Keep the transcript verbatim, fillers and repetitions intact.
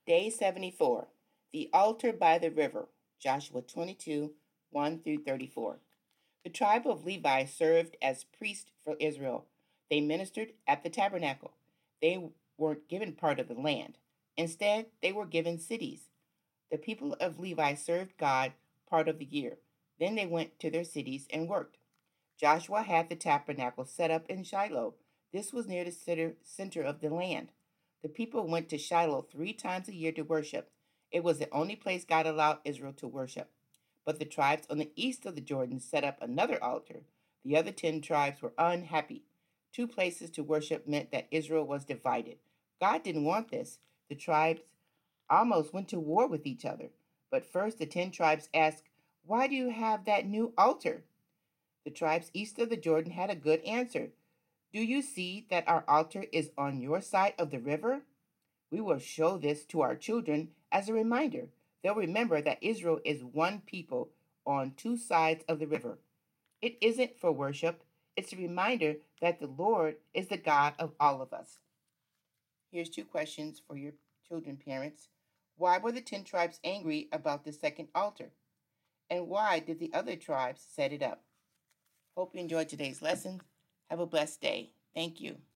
Day seventy-four. The altar by the river. Joshua twenty-two, one through thirty-four. The tribe of Levi served as priests for Israel. They ministered at the tabernacle. They weren't given part of the land. Instead, they were given cities. The people of Levi served God part of the year. Then they went to their cities and worked. Joshua had the tabernacle set up in Shiloh. This was near the center of the land. The people went to Shiloh three times a year to worship. It was the only place God allowed Israel to worship. But the tribes on the east of the Jordan set up another altar. The other ten tribes were unhappy. Two places to worship meant that Israel was divided. God didn't want this. The tribes almost went to war with each other. But first, the ten tribes asked, "Why do you have that new altar?" The tribes east of the Jordan had a good answer. "Do you see that our altar is on your side of the river? We will show this to our children as a reminder. They'll remember that Israel is one people on two sides of the river. It isn't for worship, it's a reminder that the Lord is the God of all of us." Here's two questions for your children, parents. Why were the ten tribes angry about the second altar? And why did the other tribes set it up? Hope you enjoyed today's lesson. Have a blessed day. Thank you.